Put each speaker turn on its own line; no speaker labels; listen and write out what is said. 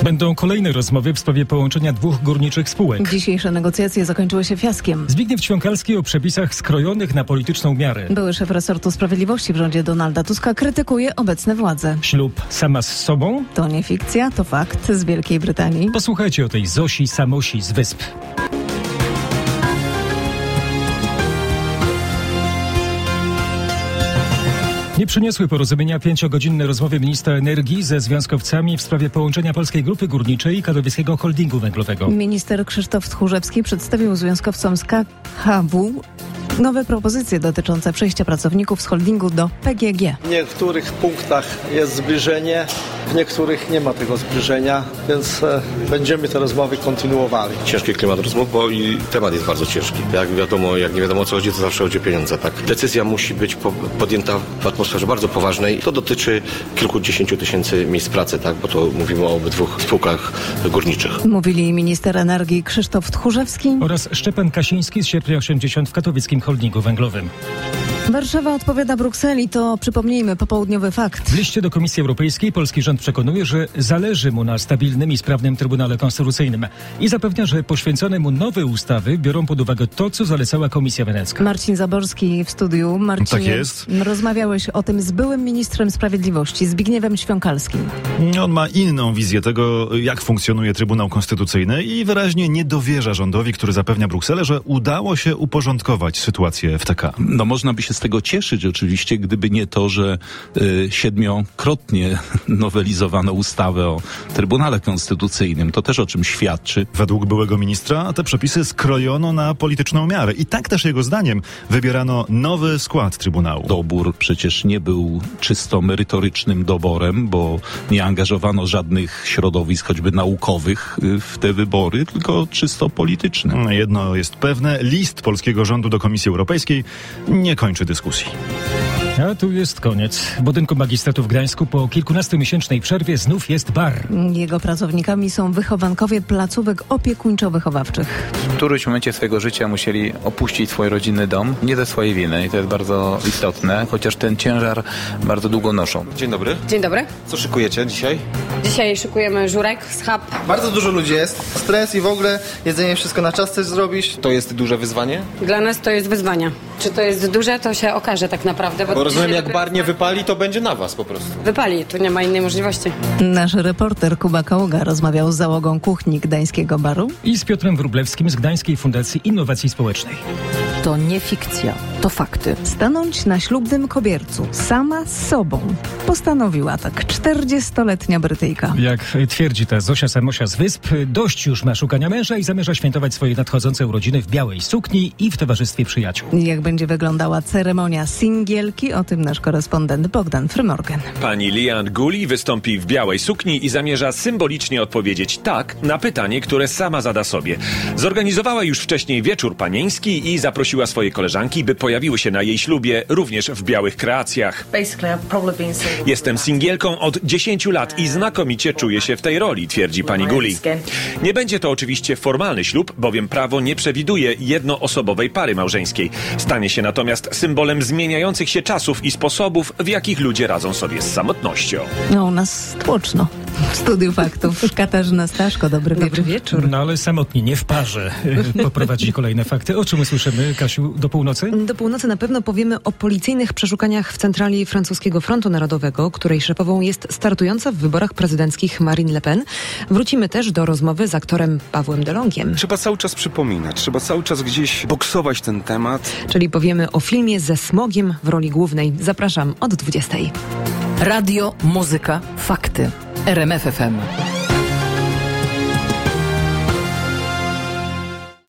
Będą kolejne rozmowy w sprawie połączenia dwóch górniczych spółek.
Dzisiejsze negocjacje zakończyły się fiaskiem.
Zbigniew Ćwiąkalski o przepisach skrojonych na polityczną miarę.
Były szef resortu sprawiedliwości w rządzie Donalda Tuska krytykuje obecne władze.
Ślub sama z sobą?
To nie fikcja, to fakt z Wielkiej Brytanii.
Posłuchajcie o tej Zosi Samosi z Wysp. Nie przyniosły porozumienia 5-godzinne rozmowy ministra energii ze związkowcami w sprawie połączenia Polskiej Grupy Górniczej i Katowickiego Holdingu Węglowego.
Minister Krzysztof Tchórzewski przedstawił związkowcom z KHW nowe propozycje dotyczące przejścia pracowników z holdingu do PGG.
W niektórych punktach jest zbliżenie, w niektórych nie ma tego zbliżenia, więc będziemy te rozmowy kontynuowali.
Ciężki klimat rozmów, bo i temat jest bardzo ciężki. Jak nie wiadomo o co chodzi, to zawsze chodzi o pieniądze. Tak? Decyzja musi być podjęta w atmosferze bardzo poważnej. To dotyczy kilkudziesięciu tysięcy miejsc pracy, tak? Bo to mówimy o obydwu spółkach górniczych.
Mówili minister energii Krzysztof Tchórzewski
oraz Szczepan Kasiński z sierpnia 80 w Katowickim Holdingu Węglowym.
Warszawa odpowiada Brukseli, to przypomnijmy popołudniowy fakt.
W liście do Komisji Europejskiej polski rząd przekonuje, że zależy mu na stabilnym i sprawnym Trybunale Konstytucyjnym i zapewnia, że poświęcone mu nowe ustawy biorą pod uwagę to, co zalecała Komisja Wenecka.
Marcin Zaborski w studiu. Marcinie,
tak jest.
Rozmawiałeś o tym z byłym ministrem sprawiedliwości, Zbigniewem Ćwiąkalskim.
On ma inną wizję tego, jak funkcjonuje Trybunał Konstytucyjny i wyraźnie nie dowierza rządowi, który zapewnia Brukselę, że udało się uporządkować sytuację w TK.
No można by się z tego cieszyć oczywiście, gdyby nie to, że 7-krotnie nowelizowano ustawę o Trybunale Konstytucyjnym. To też o czym świadczy.
Według byłego ministra te przepisy skrojono na polityczną miarę i tak też jego zdaniem wybierano nowy skład Trybunału.
Dobór przecież nie był czysto merytorycznym doborem, bo nie angażowano żadnych środowisk, choćby naukowych w te wybory, tylko czysto politycznym.
Jedno jest pewne, list polskiego rządu do Komisji Europejskiej nie kończy dyskusji.
A tu jest koniec. W budynku magistratu w Gdańsku po kilkunastomiesięcznej przerwie znów jest bar.
Jego pracownikami są wychowankowie placówek opiekuńczo-wychowawczych.
W którymś momencie swojego życia musieli opuścić swój rodzinny dom, nie ze swojej winy i to jest bardzo istotne, chociaż ten ciężar bardzo długo noszą.
Dzień dobry.
Dzień dobry.
Co szykujecie dzisiaj?
Dzisiaj szykujemy żurek, schab.
Bardzo dużo ludzi jest, stres i w ogóle jedzenie wszystko na czas chcesz zrobić.
To jest duże wyzwanie?
Dla nas to jest wyzwanie. Czy to jest duże, to się okaże tak naprawdę.
Bo rozumiem, jak bar nie wypali, to będzie na was po prostu.
Wypali, tu nie ma innej możliwości.
Nasz reporter Kuba Kaługa rozmawiał z załogą kuchni gdańskiego baru
i z Piotrem Wróblewskim z Gdańskiej Fundacji Innowacji Społecznej.
To nie fikcja, to fakty.
Stanąć na ślubnym kobiercu sama z sobą postanowiła tak 40-letnia Brytyjka.
Jak twierdzi ta Zosia Samosia z Wysp, dość już ma szukania męża i zamierza świętować swoje nadchodzące urodziny w białej sukni i w towarzystwie przyjaciół.
Jak będzie wyglądała ceremonia singielki, o tym nasz korespondent Bogdan Frymorgan.
Pani Lian Guli wystąpi w białej sukni i zamierza symbolicznie odpowiedzieć tak na pytanie, które sama zada sobie. Zorganizowała już wcześniej wieczór panieński i zaprosiła swoje koleżanki, by pojawiły się na jej ślubie również w białych kreacjach. Jestem singielką od 10 lat i znakomicie czuję się w tej roli, twierdzi pani Guli. Nie będzie to oczywiście formalny ślub, bowiem prawo nie przewiduje jednoosobowej pary małżeńskiej. Stanie się natomiast symbolem zmieniających się czasów i sposobów, w jakich ludzie radzą sobie z samotnością.
No, u nas tłoczno. W studiu faktów Katarzyna Staszko, dobry wieczór.
No ale samotnie, nie w parze. Poprowadzi kolejne fakty. O czym usłyszymy, Kasiu, do północy?
Do północy na pewno powiemy o policyjnych przeszukaniach w centrali francuskiego Frontu Narodowego, której szefową jest startująca w wyborach prezydenckich Marine Le Pen. Wrócimy też do rozmowy z aktorem Pawłem Delongiem.
Trzeba cały czas przypominać, trzeba cały czas gdzieś boksować ten temat.
Czyli powiemy o filmie ze Smogiem w roli głównej. Zapraszam od 20:00.
Radio, muzyka, fakty. RMF FM.